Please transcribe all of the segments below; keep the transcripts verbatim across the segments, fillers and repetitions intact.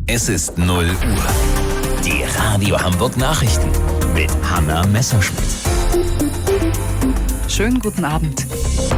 Es ist null Uhr. Die Radio Hamburg Nachrichten mit Hanna Messerschmidt. Schönen guten Abend.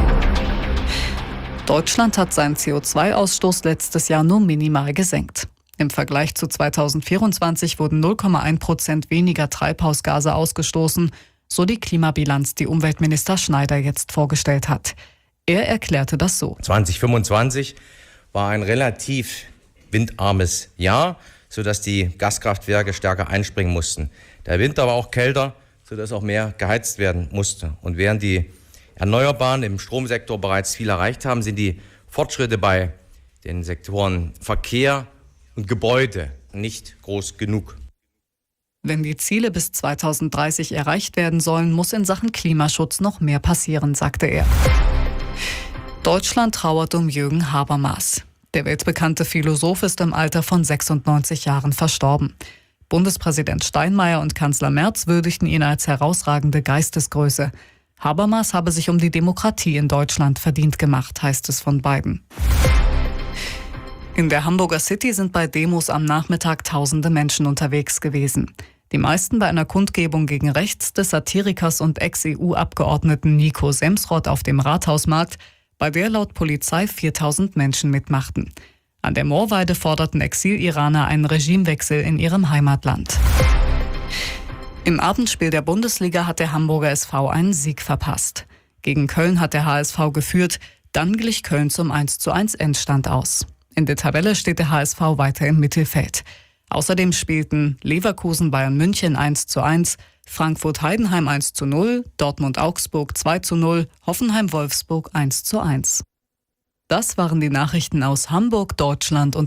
Deutschland hat seinen C O zwei Ausstoß letztes Jahr nur minimal gesenkt. Im Vergleich zu zweitausendvierundzwanzig wurden null Komma eins Prozent weniger Treibhausgase ausgestoßen, so die Klimabilanz, die Umweltminister Schneider jetzt vorgestellt hat. Er erklärte das so. zweitausendfünfundzwanzig war ein relativ windarmes Jahr, sodass die Gaskraftwerke stärker einspringen mussten. Der Winter war auch kälter, sodass auch mehr geheizt werden musste. Und während die Erneuerbaren im Stromsektor bereits viel erreicht haben, sind die Fortschritte bei den Sektoren Verkehr und Gebäude nicht groß genug. Wenn die Ziele bis zweitausenddreißig erreicht werden sollen, muss in Sachen Klimaschutz noch mehr passieren, sagte er. Deutschland trauert um Jürgen Habermas. Der weltbekannte Philosoph ist im Alter von sechsundneunzig Jahren verstorben. Bundespräsident Steinmeier und Kanzler Merz würdigten ihn als herausragende Geistesgröße. Habermas habe sich um die Demokratie in Deutschland verdient gemacht, heißt es von beiden. In der Hamburger City sind bei Demos am Nachmittag tausende Menschen unterwegs gewesen. Die meisten bei einer Kundgebung gegen rechts des Satirikers und Ex-E U-Abgeordneten Nico Semsrott auf dem Rathausmarkt, bei der laut Polizei viertausend Menschen mitmachten. An der Moorweide forderten Exil-Iraner einen Regimewechsel in ihrem Heimatland. Im Abendspiel der Bundesliga hat der Hamburger S V einen Sieg verpasst. Gegen Köln hat der H S V geführt, dann glich Köln zum eins zu eins Endstand aus. In der Tabelle steht der H S V weiter im Mittelfeld. Außerdem spielten Leverkusen Bayern München eins zu eins, Frankfurt Heidenheim eins zu null, Dortmund Augsburg zwei zu null, Hoffenheim Wolfsburg eins zu eins. Das waren die Nachrichten aus Hamburg, Deutschland und